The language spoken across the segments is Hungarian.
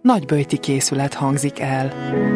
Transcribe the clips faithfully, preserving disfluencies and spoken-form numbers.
nagyböjti készület hangzik el.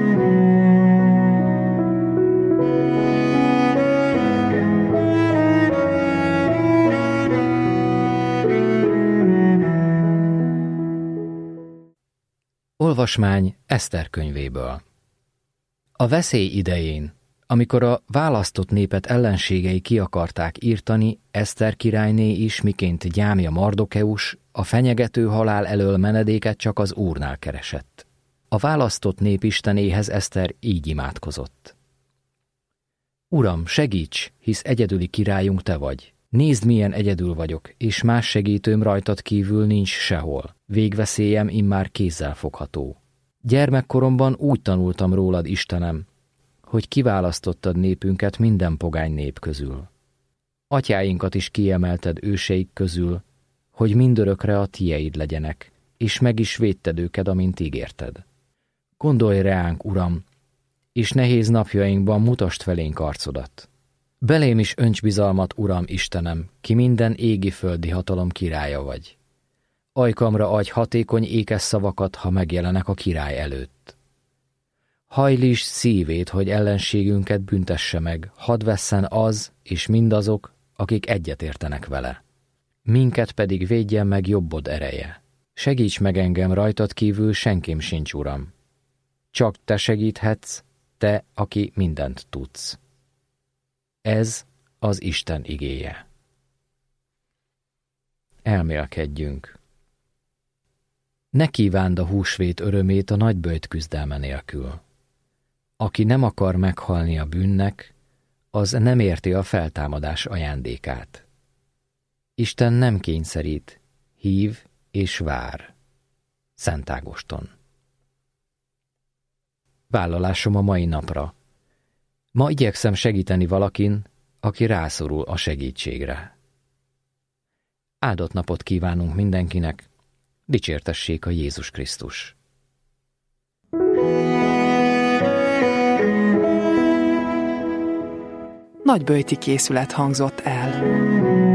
Olvasmány Eszter könyvéből. A veszély idején, amikor a választott népet ellenségei ki akarták írtani, Eszter királyné is, miként gyámja Mardokeus, a fenyegető halál elől menedéket csak az Úrnál keresett. A választott nép istenéhez Eszter így imádkozott. Uram, segíts, hisz egyedüli királyunk te vagy. Nézd, milyen egyedül vagyok, és más segítőm rajtad kívül nincs sehol. Végveszélyem immár kézzel fogható. Gyermekkoromban úgy tanultam rólad, Istenem, hogy kiválasztottad népünket minden pogány nép közül. Atyáinkat is kiemelted őseik közül, hogy mindörökre a tieid legyenek, és meg is védted őket, amint ígérted. Gondolj reánk, Uram, és nehéz napjainkban mutasd felénk arcodat. Belém is önts bizalmat, Uram, Istenem, ki minden égi-földi hatalom királya vagy. Ajkamra adj hatékony ékes szavakat, ha megjelenek a király előtt. Hajlíts szívét, hogy ellenségünket büntesse meg, hadd vesszen az és mindazok, akik egyetértenek vele. Minket pedig védjen meg jobbod ereje. Segíts meg engem, rajtad kívül senkim sincs, Uram. Csak te segíthetsz, te, aki mindent tudsz. Ez az Isten igéje. Elmélkedjünk. Ne kívánd a húsvét örömét a nagyböjt küzdelme nélkül. Aki nem akar meghalni a bűnnek, az nem érti a feltámadás ajándékát. Isten nem kényszerít, hív és vár. Szent Ágoston. Vállalásom a mai napra. Ma igyekszem segíteni valakin, aki rászorul a segítségre. Áldott napot kívánunk mindenkinek, dicsértessék a Jézus Krisztus. Nagyböjti készület hangzott el.